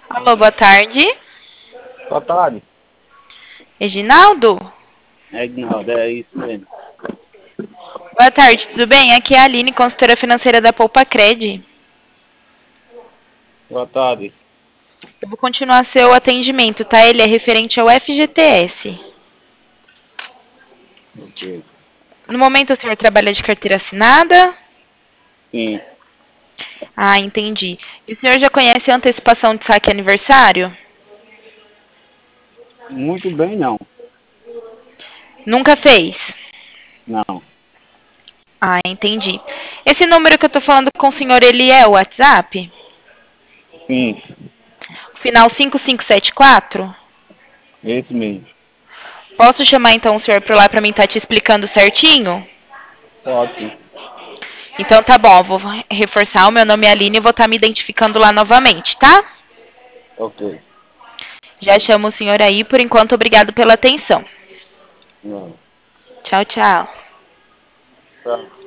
Alô, boa tarde. Boa tarde. Reginaldo? Ignaldo, é isso mesmo. Boa tarde, tudo bem? Aqui é a Aline, consultora financeira da Poupa Cred. Boa tarde. Eu vou continuar seu atendimento, tá? Ele é referente ao FGTS. Ok. No momento, o senhor trabalha de carteira assinada? Sim. Ah, entendi. E o senhor já conhece a antecipação de saque aniversário? Muito bem, não. Nunca fez? Não. Ah, entendi. Esse número que eu tô falando com o senhor, ele é o WhatsApp? Sim. Final 5574? Esse mesmo. Posso chamar então o senhor por lá pra mim estar te explicando certinho? Pode sim. Então tá bom, eu vou reforçar. O meu nome é Aline e vou estar me identificando lá novamente, tá? Ok. Já chamo o senhor aí. Por enquanto, obrigado pela atenção. Não. Tchau, tchau. Tá.